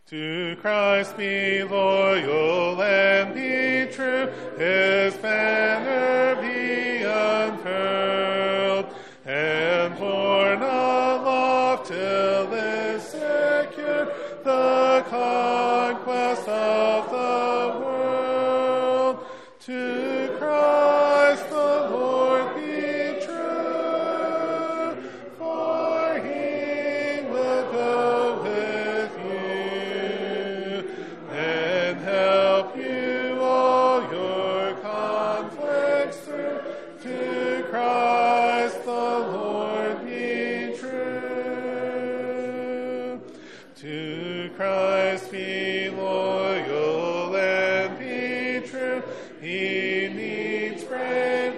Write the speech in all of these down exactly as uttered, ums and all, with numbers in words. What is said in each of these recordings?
To Christ be loyal and be true, his banner be unfurled, and borne aloft till is secure the conquest of the world. To Christ the Lord be true, for he will go with you and help you all your conflicts through. To Christ the Lord be true. To Christ be loyal and be true. He needs brave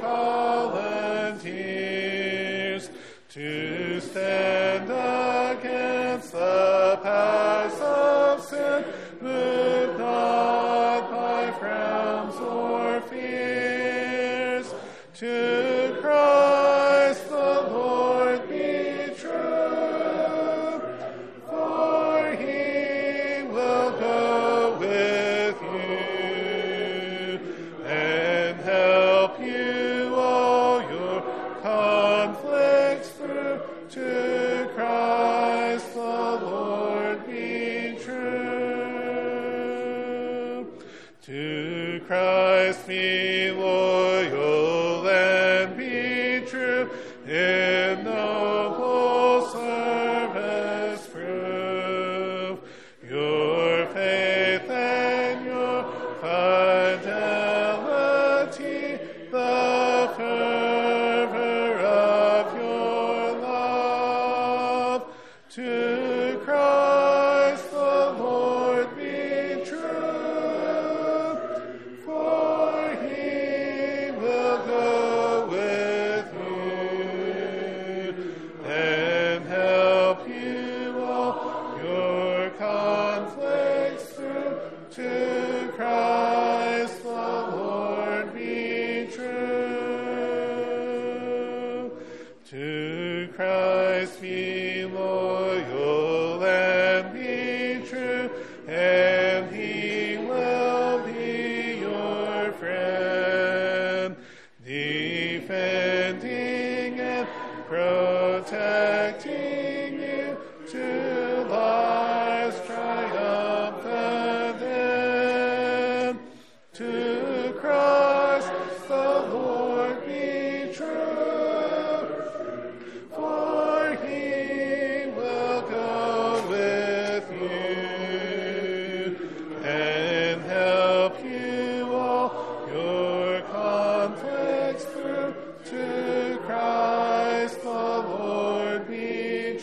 volunteers to stand against the powers of sin, moved not by frowns or fears. To Christ the Lord be true, for he will go with you and help you all your conflicts through. To Christ the Lord be true. To Christ be loyal and be true, in noble service prove your faith and your fidelity, the fervor of your love. To Christ the Lord be true, for he will go with you and help you all your conflicts through. To Christ the Lord be true. To Christ be loyal and be true, and he will be your friend, defending and protecting you to life's triumphant end. To Christ the Lord be true, for he will go with you and help you all your conflicts through. To Christ the Lord be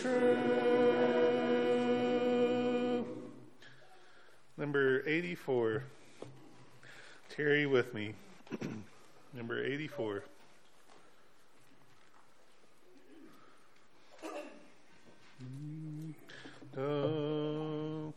true. Number eighty-four. Tarry with me. Number eighty-four. Oh,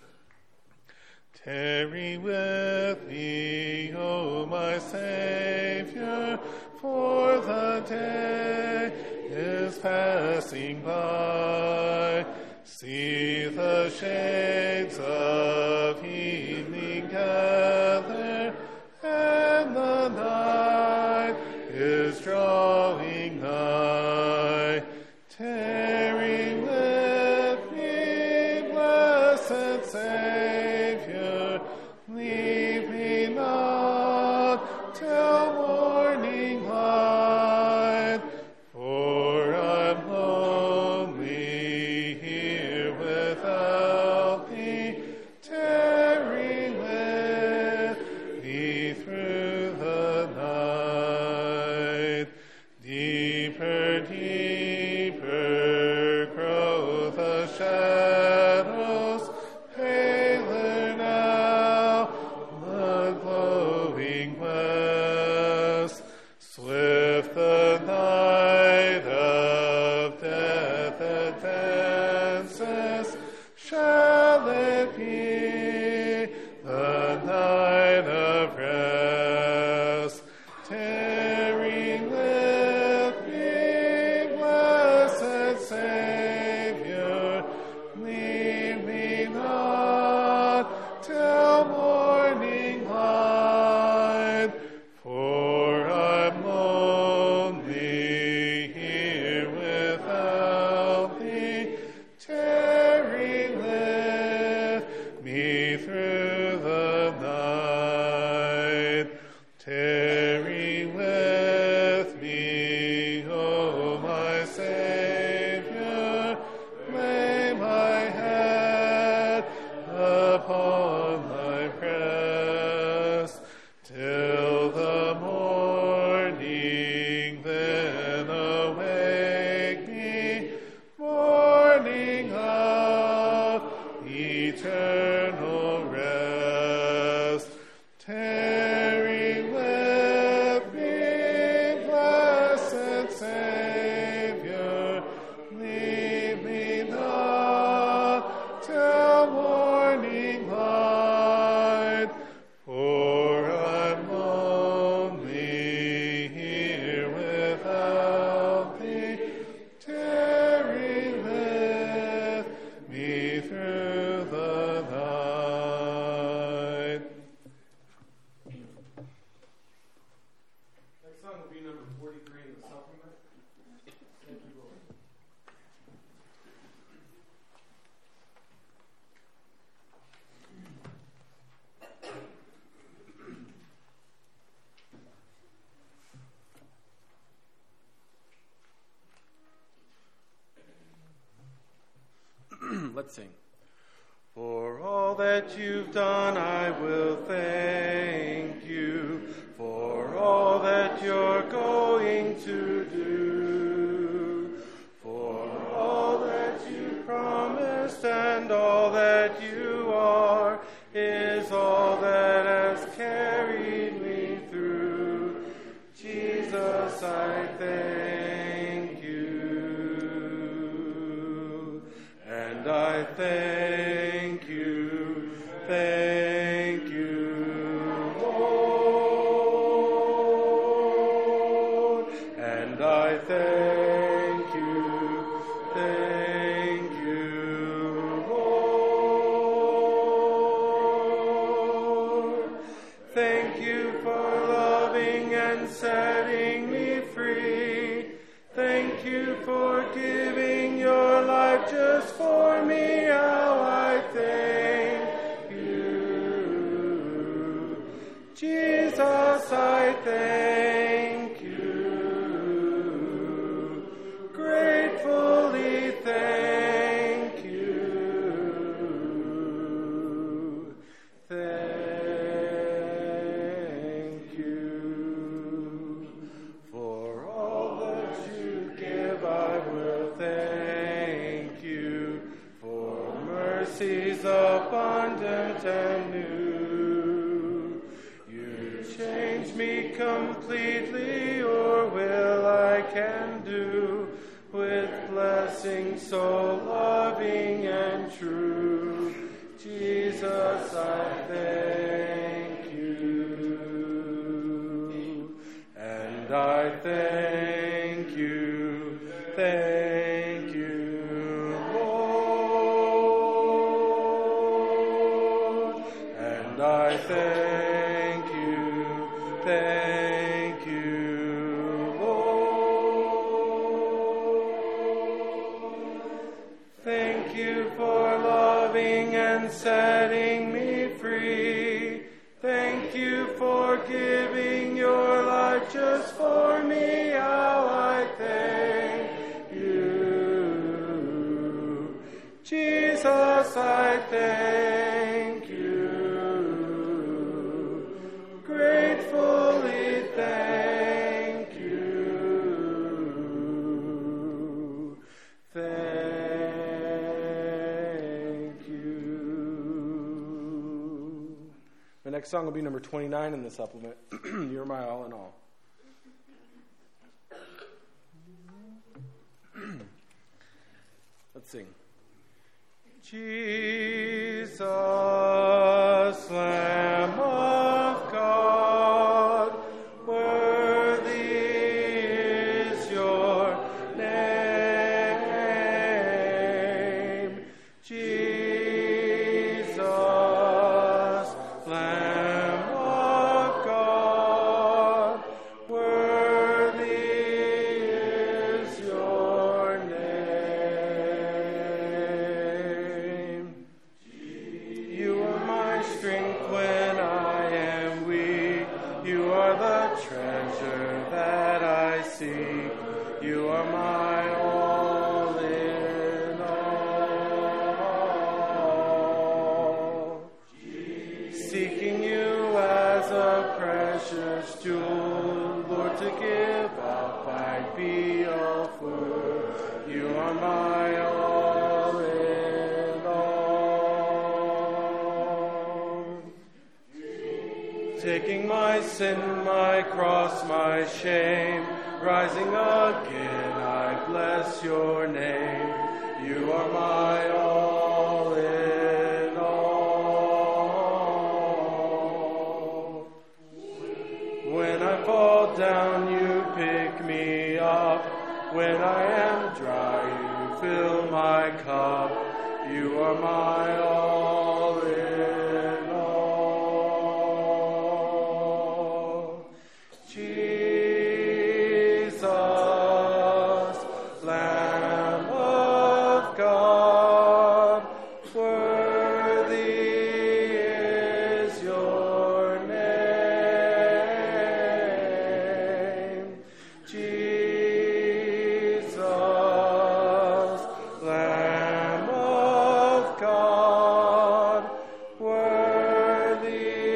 tarry with me, O my Savior, for the day is passing by. See the shades of evening gather, and the night is drawing nigh. Tarry with me, blessed Savior, leave me not till morning light, for I'm lonely here without thee. Tarry with me through the night. Deeper, deeper grow the shadows, paler now the glowing west. Swift the night of death advances. Shall it be the night of rest? Tarry with me, Savior, lay my head upon thy breast, till the morning then awake me, morning of eternal rest. Tarry with me, blessed Savior, leave me not till morning light, for I'm lonely here without thee. Tarry with me through the night. Next song will be number forty-three in the supplement. Thank you, Lord. Let's sing. For all that you've done, I will thank you. For all that you're going to do. For all that you promised and all that you are is all that has carried me through. Jesus, I thank you. And I thank you, thank you, Lord. And I thank you, thank you, Lord. Thank you for loving and setting me free. Thank you for giving your life just for me. How I thank you. Jesus, I thank you. Gratefully thank you. Thank you. For all that you give, I will thank you. For mercies abundant and new. You change me completely, or will I can do with blessings so loving and true. Jesus, I thank you. And I thank you, thank you, Lord. And I thank you, thank you, Lord. Thank you for loving and setting me free. Thank you for giving your life just for me. How I thank you. Jesus, I thank you. Gratefully thank you. Thank you. The next song will be number twenty-nine in the supplement. You're my all in all. Let's sing. Jesus, Lamb of God, worthy is your name. Jesus, Lamb of God, worthy is your name. You are my strength when I taking my sin, my cross, my shame, rising again, I bless your name. You are my all in all. When I fall down, you pick me up. When I am dry, you fill my cup. You are my all in all. Jesus, Lamb of God, worthy is your name. Jesus, Lamb of God, worthy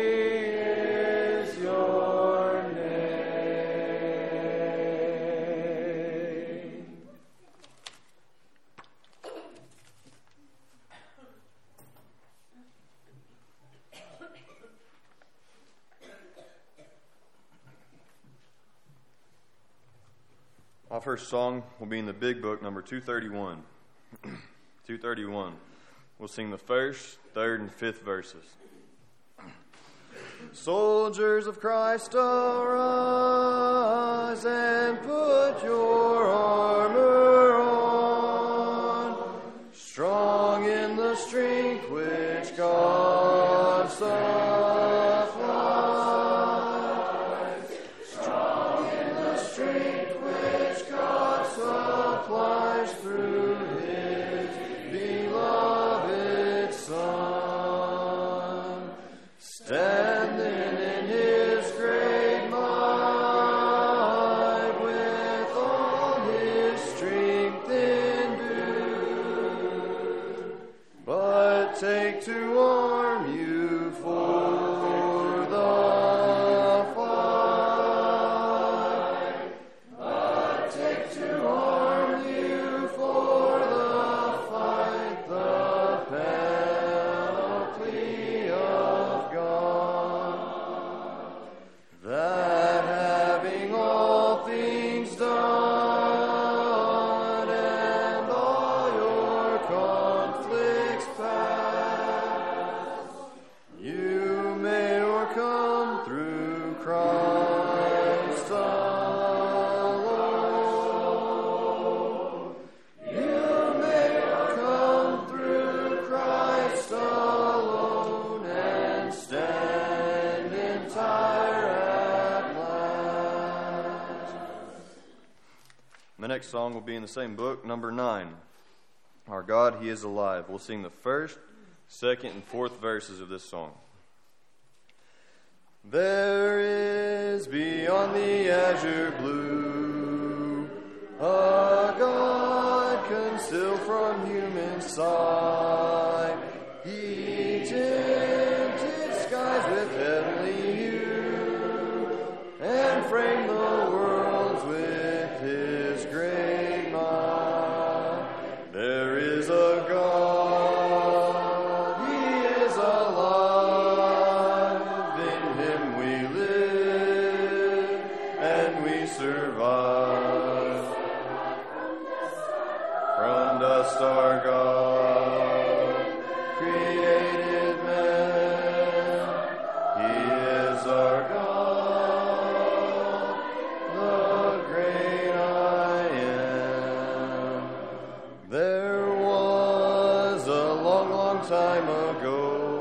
is your name. Our first song will be in the Big Book, number two thirty-one. two thirty-one. We'll sing the first, third, and fifth verses. Soldiers of Christ, arise and put your armor on, strong in the strength which God supplies, strong in the strength which God supplies through His beloved Son, standing in His great might with all His strength endued. But take to arm you for the fight. But take to arm you for the fight, the panoply of God, that having all things done and all your conflicts past, you may overcome through Christ alone. You may overcome through Christ alone and stand entire at last. The next song will be in the same book, number nine. Our God, He is alive. We'll sing the first, second, and fourth verses of this song. There is beyond the azure blue a God concealed from human sight. He tinted skies with heavenly hue and framed the worlds with His great might. There is a God, He is alive. In Him we live and we survive. From dust our God created man. He is our God, the great I am. There was a long, long time ago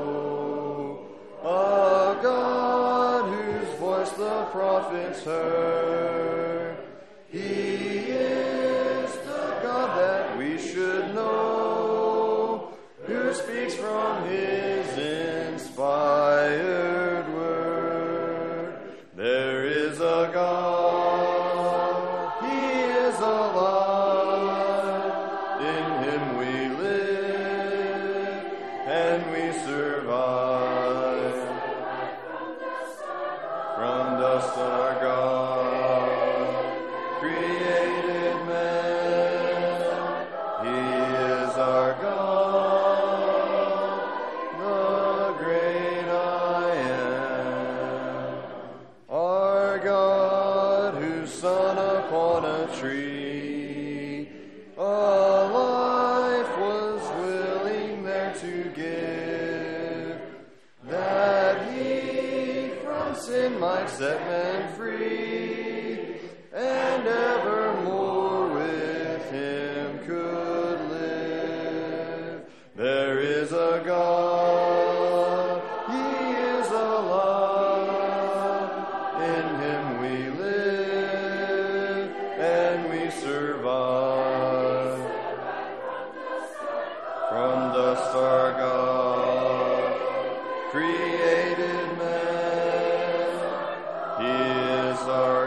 a God whose voice the prophets heard. He is the God that we should know, who speaks from His inspired word. There is a God, He is alive. In Him we live and we survive. From dust our God created man. He is our God, might set men free, and evermore with him could live. There is a God, he is alive, in him we live, and we survive. From dust our God created man, he is our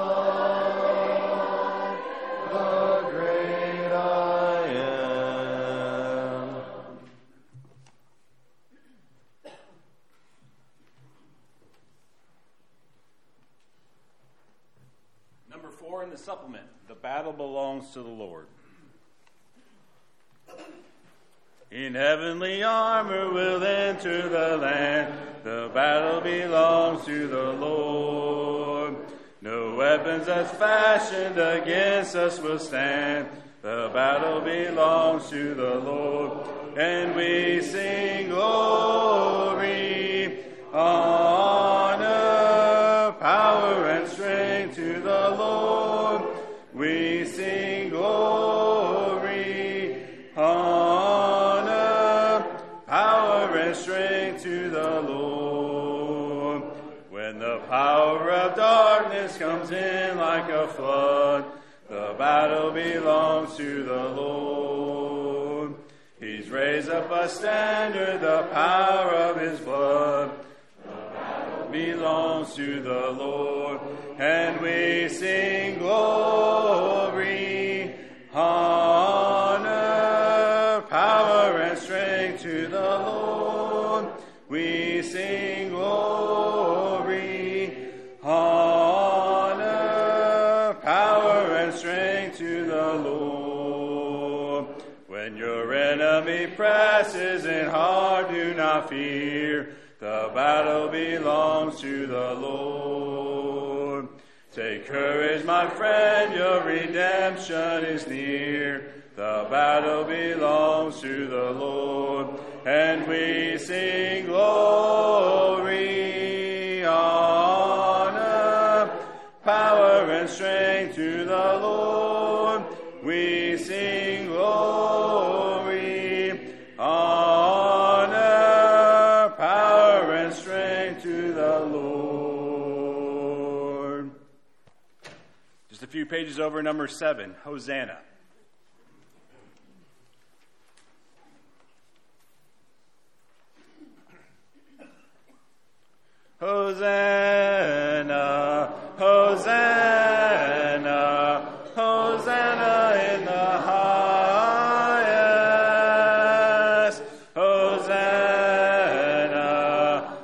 God, the great I am. Number four in the supplement, the battle belongs to the Lord. In heavenly armor we'll enter the land. The battle belongs to the Lord. No weapons that's fashioned against us will stand. The battle belongs to the Lord. And we sing glory, honor, power, and strength to the Lord. We sing glory, honor, power, and strength to the Lord. When the power of darkness comes in like a flood, the battle belongs to the Lord. He's raised up a standard, the power of his blood. The battle belongs to the Lord. And we sing glory, honor, power, and strength to the Lord. We sing glory, honor, power, and strength to the Lord. When your enemy presses in hard, do not fear. The battle belongs to the Lord. Take courage, my friend, your redemption is near. The battle belongs to the Lord. And we sing glory, honor, power, and strength to the Lord. We sing glory, honor, power, and strength to the Lord. Just a few pages over, number seven, Hosanna. Hosanna, Hosanna, Hosanna in the highest. Hosanna,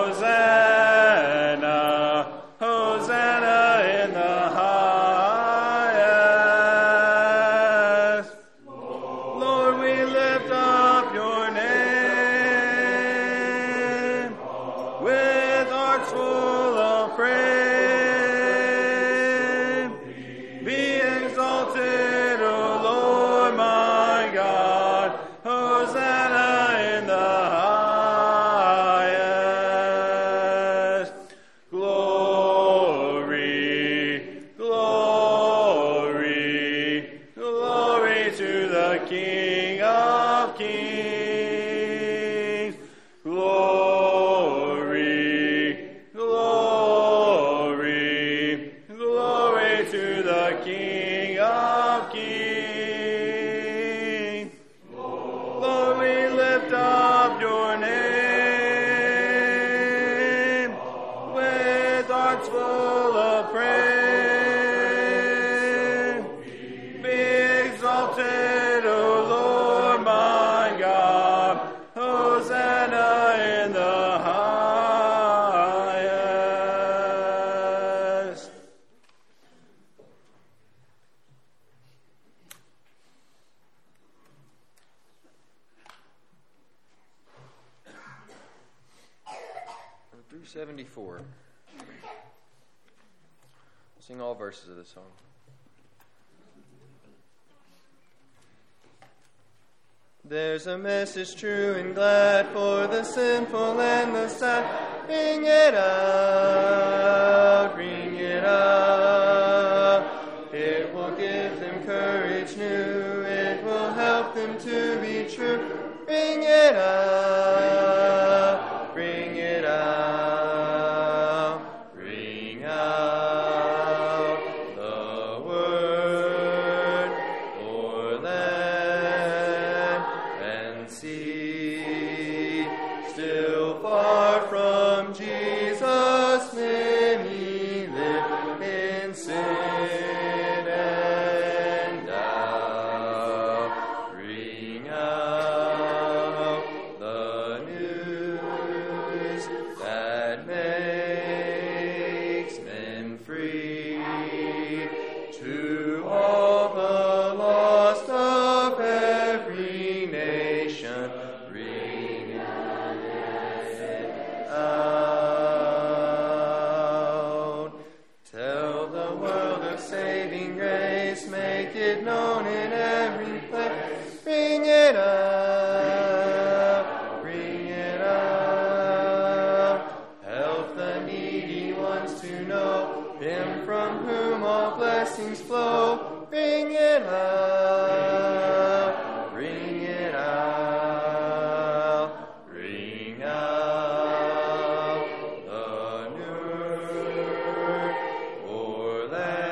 Hosanna, Hosanna in the highest. Lord, we lift up your name with hearts full of praise. Be exalted, O Lord my God. Hosanna in the highest. Glory, glory, glory to the King of Kings. Glory, glory, glory to the King of Kings. Lord, we lift up your name with hearts full of praise. Be exalted, O Lord my God. Hosanna in the highest. three seventy-four. Sing all verses of the song. There's a message true and glad for the sinful and the sad. Bring it out, bring it out. It will give them courage new, it will help them to be true. Bring it out, bring it out, bring out the word o'er land and sea. Still far from Jesus, many live in sin and doubt. Bring out the news that makes men free to all the lost of every nation. Bring it out. Tell the world of saving grace, make it known in every place. Bring it out, bring it out. Help the needy ones to know Him from whom all blessings flow. Bring it out, bring it out, bring out the word o'er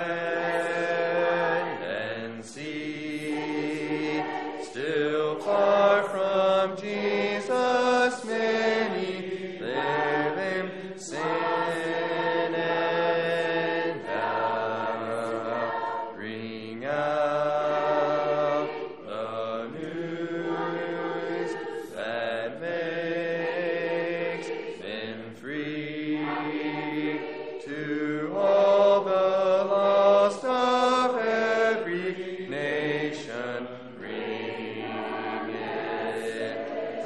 land and sea. Still far from Jesus, many live in sin and doubt. Bring out the news that makes men free to all the lost of every nation. Bring it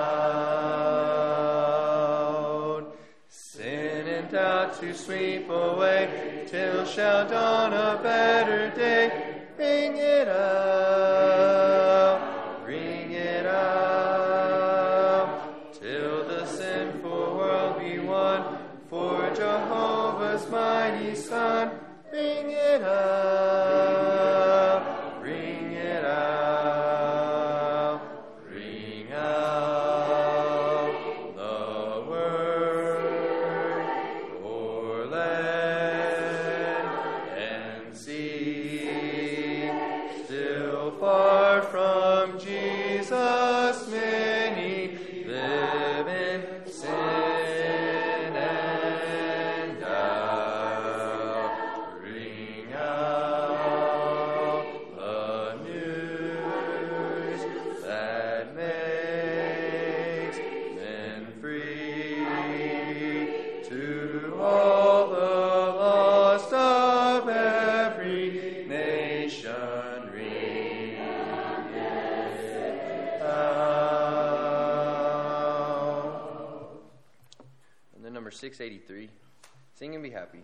out. Sin and doubt to sweep away till shall dawn a better day. Bring it out, bring it out, till the sinful world be won for Jehovah's mighty Son. Bring it out, bring it out, bring out the word o'er land and sea. Still far from Jesus, many live in sin and doubt. Bring out the news that makes men free to all the lost of every nation. Bring it out. And then number six eighty-three, Sing and Be Happy.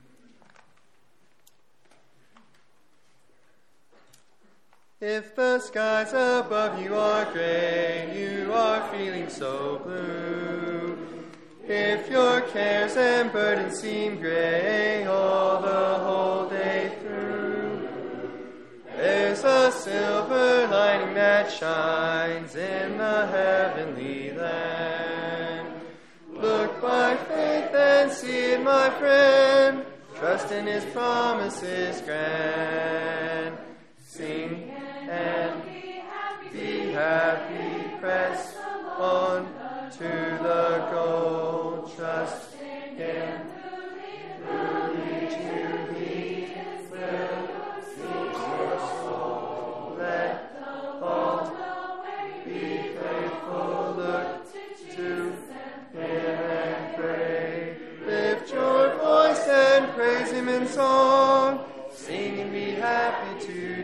If the skies above you are gray, you are feeling so blue. If your cares and burdens seem gray all the whole day through, there's a silver lining that shines in the heavenly land. Look by faith and see it, my friend. Trust in His promises grand. Sing and be happy, press on to the goal. Trust in Him, through each new beat will feed your soul. Let all be faithful, look to Him and pray. Lift your voice and praise Him in song. Sing and be happy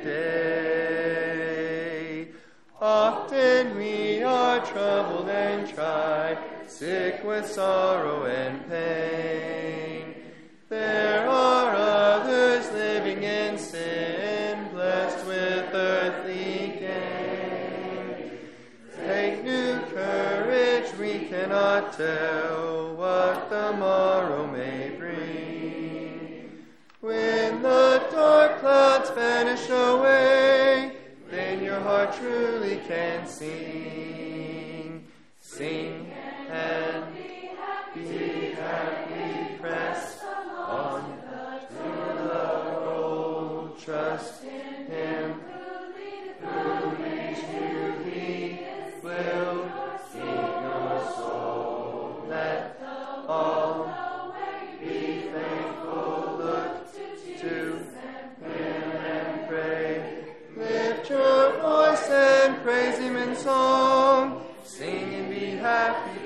today. Often we are troubled and tried, sick with sorrow and pain. There are others living in sin, blessed with earthly gain. Take new courage which we cannot tell what the morrow may bring. When the dark clouds vanish away, then your heart truly can sing. Sing and be happy, press on to the goal. Trust in Him who leads you. He will keep your soul. Let all be thankful. Look to Him and pray. Lift your voice and praise Him in song. Sing and be happy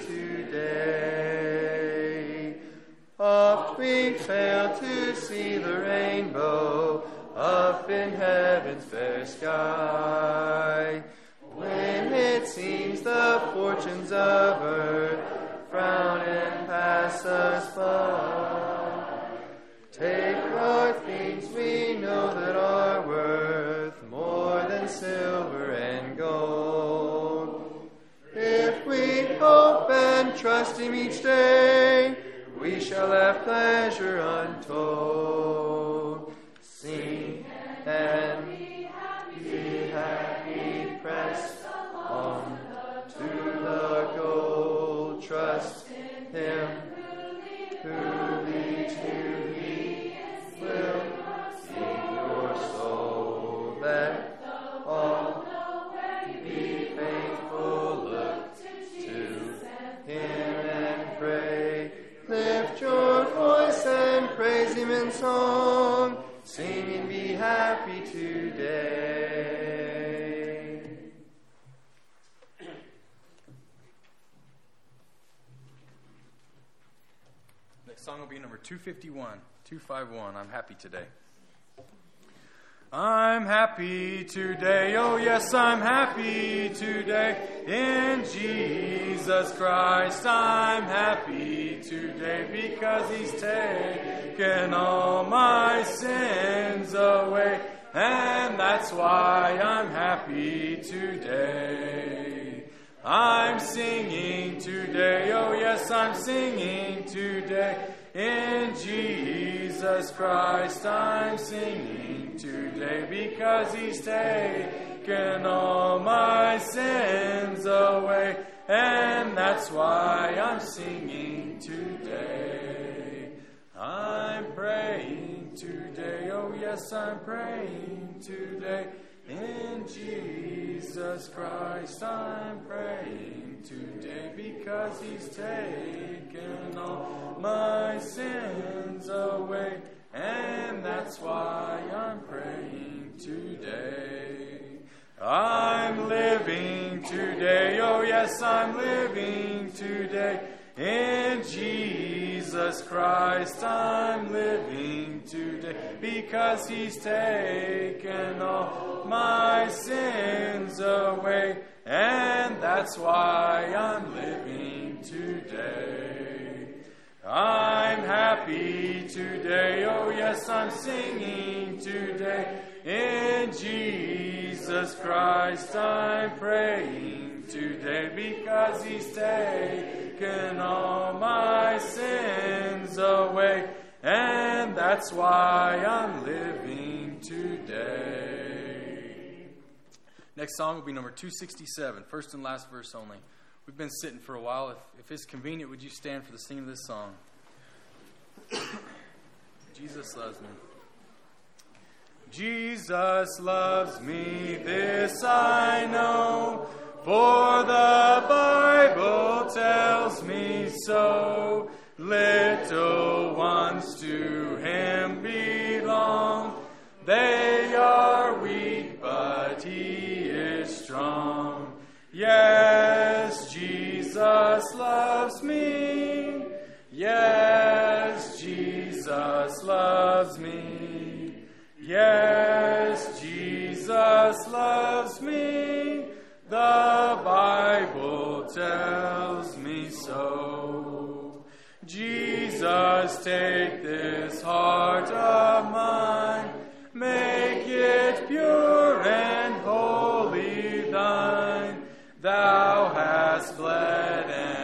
today. Oft we fail to see the rainbow up in heaven's fair sky. When it seems the fortunes of earth frown and pass us by, take our things we know that are worth more than silver and gold. If we hope and trust Him each day, we shall have pleasure untold. Sing and be happy, press on to the goal. Trust in Him who leads you. He will keep your soul. Let all be faithful. Look to Him and pray. Lift your voice and praise Him in song. Sing and be happy today. Next song will be number two fifty-one, two fifty-one, I'm Happy Today. I'm happy today, oh yes, I'm happy today in Jesus Christ. I'm happy today because He's taken all my sins away, and that's why I'm happy today. I'm singing today, oh yes, I'm singing today in Jesus Christ. I'm singing today because He's taken all my sins away, and that's why I'm singing today. I'm praying today, oh yes, I'm praying today in Jesus Christ. I'm praying today because He's taken all my sins away, and that's why I'm praying today. I'm living today, oh yes, I'm living today in Jesus Christ. I'm living today because He's taken all my sins away, and that's why I'm living today. I'm happy today, oh yes, I'm singing today in Jesus Christ. I'm praying today because He's taken all my sins away, and that's why I'm living today. Next song will be number two sixty-seven, first and last verse only. We've been sitting for a while. If, if it's convenient, would you stand for the singing of this song? Jesus loves me. Jesus loves me, this I know, for the Bible tells me so. Little ones to Him belong. They are weak, but He is strong. Yes, Jesus loves me. Yes, Jesus loves me. Yes, Jesus loves me. The Bible tells me so. Jesus, take this heart of mine, make it pure and holy thine. Thou hast bled and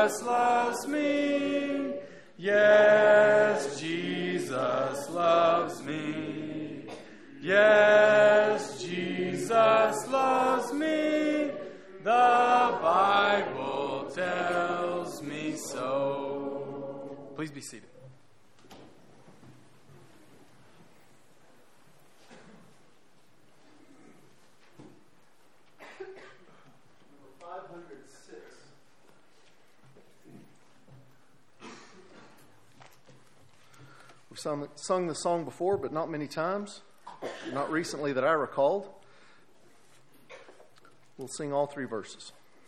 Jesus loves me. Yes, Jesus loves me. Yes, Jesus loves me. The Bible tells me so. Please be seated. We've sung, sung the song before, but not many times. Not recently that I recalled. We'll sing all three verses.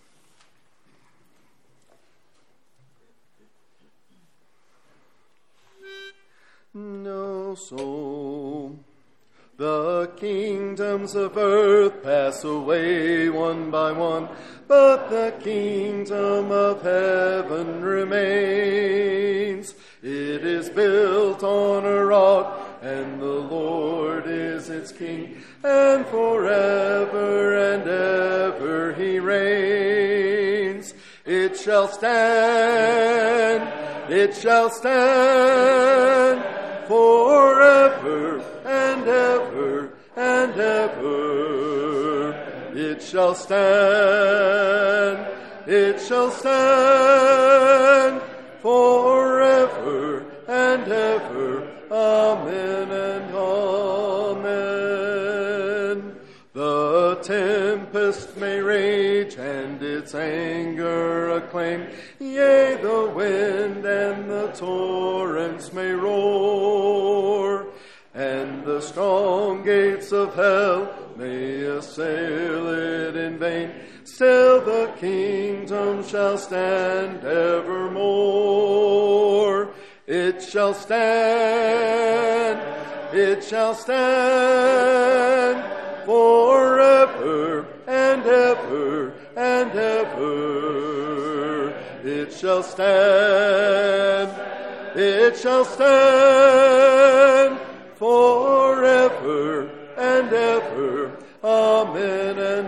No soul. The kingdoms of earth pass away one by one, but the kingdom of heaven remains. It is built on a rock, and the Lord is its king, and forever and ever he reigns. It shall stand, it shall stand forever and ever and ever. It shall stand, it shall stand forever and ever. Amen and amen. The tempest may rage and its anger acclaim, yea, the wind and the torrents may roar, and the strong gates of hell may assail it in vain. Still the kingdom shall stand evermore. It shall stand, it shall stand forever and ever and ever. It shall stand, it shall stand forever and ever. Amen and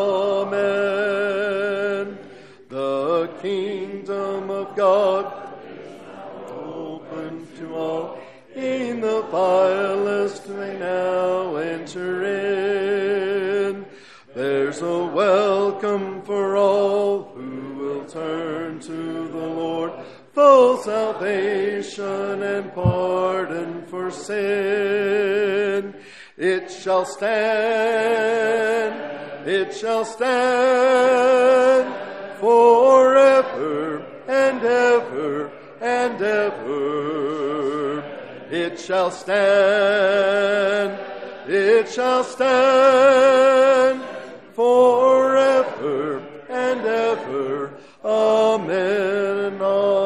amen. The kingdom of God open to all. In the vilest may now enter in. There's a welcome for all who will turn to the Lord, full salvation and pardon for sin. It shall stand, it shall stand forever and ever and ever. It shall stand, it shall stand forever and ever. Amen and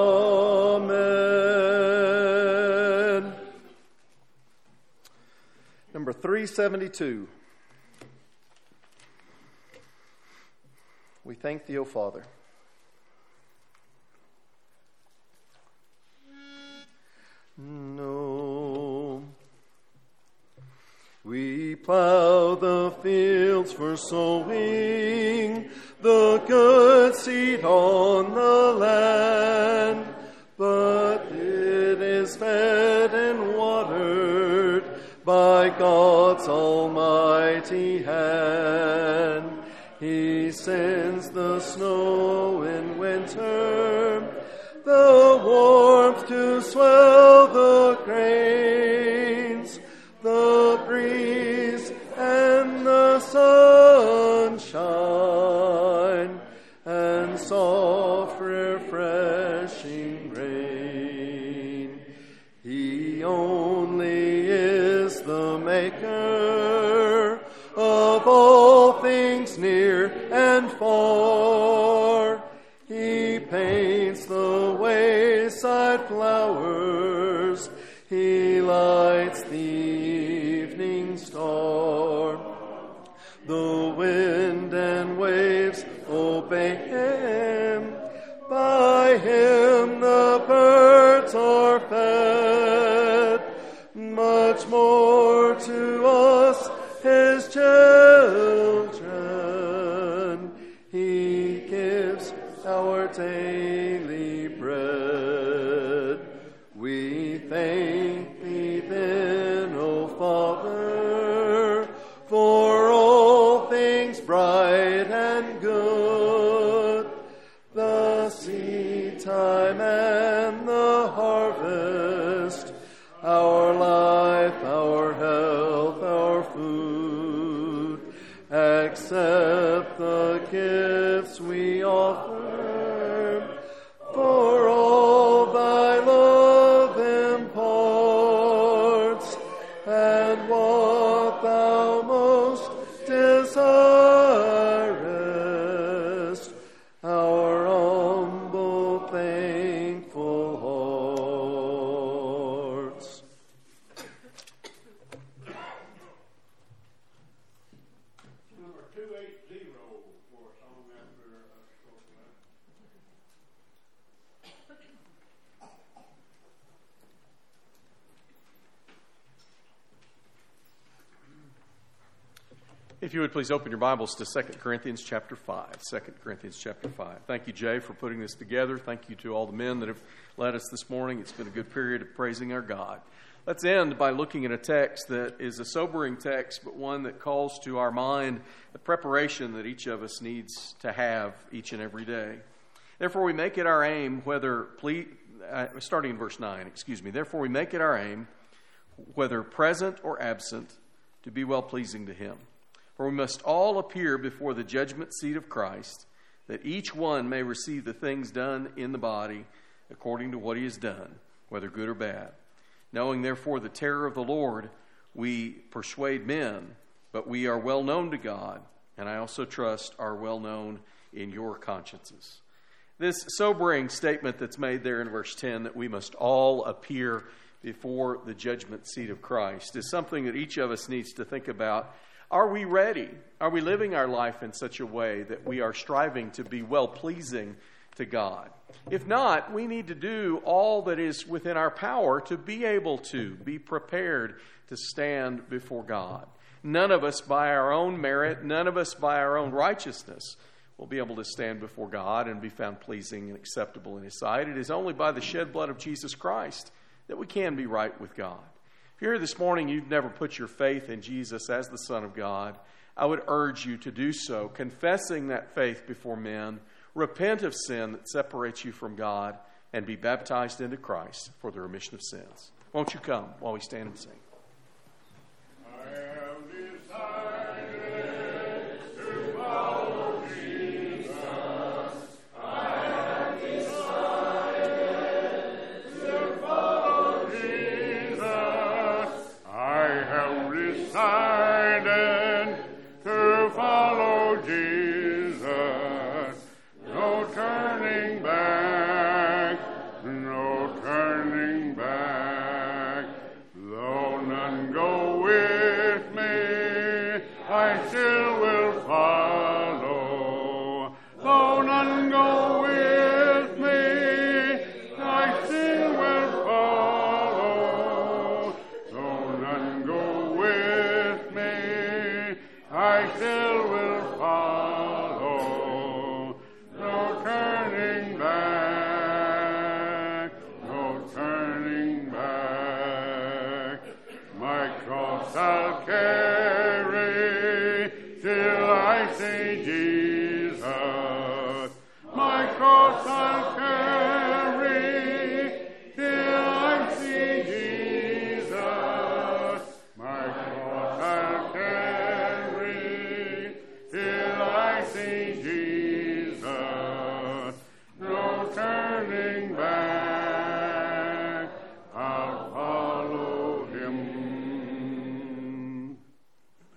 amen. Number three seventy-two. We thank thee, O Father. No. We plow the fields for sowing the good seed on the land, but it is fed and watered by God's almighty hand. He sends the snow in winter, the warmth to swell the grains, the breeze and the sunshine, and soft refreshing rain. He only is the maker of all things near and far. He paints the wayside flowers, he lights the evening star. The wind and waves obey him, by him the birds are fed. Much more to us his children he gives our day. daily bread. We thank thee then, O Father, for all things bright and good, the seed time and the harvest, our life, our health, our food. Accept the gifts we offer, for all thy love imparts, and what thou most desirest, our humble thankful hearts. Number two eighty for a song after uh, spoken. If you would please open your Bibles to Second Corinthians chapter five. Second Corinthians chapter five. Thank you, Jay, for putting this together. Thank you to all the men that have led us this morning. It's been a good period of praising our God. Let's end by looking at a text that is a sobering text, but one that calls to our mind the preparation that each of us needs to have each and every day. Therefore, we make it our aim, whether, ple- uh, starting in verse nine, excuse me. Therefore, we make it our aim, whether present or absent, to be well-pleasing to him. For we must all appear before the judgment seat of Christ, that each one may receive the things done in the body according to what he has done, whether good or bad. Knowing therefore the terror of the Lord, we persuade men, but we are well known to God, and I also trust are well known in your consciences. This sobering statement that's made there in verse ten, that we must all appear before the judgment seat of Christ, is something that each of us needs to think about. Are we ready? Are we living our life in such a way that we are striving to be well-pleasing to God? If not, we need to do all that is within our power to be able to be prepared to stand before God. None of us by our own merit, none of us by our own righteousness will be able to stand before God and be found pleasing and acceptable in his sight. It is only by the shed blood of Jesus Christ that we can be right with God. If you're here this morning, you've never put your faith in Jesus as the Son of God, I would urge you to do so, confessing that faith before men, repent of sin that separates you from God, and be baptized into Christ for the remission of sins. Won't you come while we stand and sing? I have decided to follow Jesus. I have decided to follow Jesus. I have decided to follow Jesus. No turning back, no turning back. Though none go with me, I still will follow. Though none go with me, I still will follow. Though none go with me, I still will follow. No turning back, no turning back. My cross I'll carry till I see Jesus.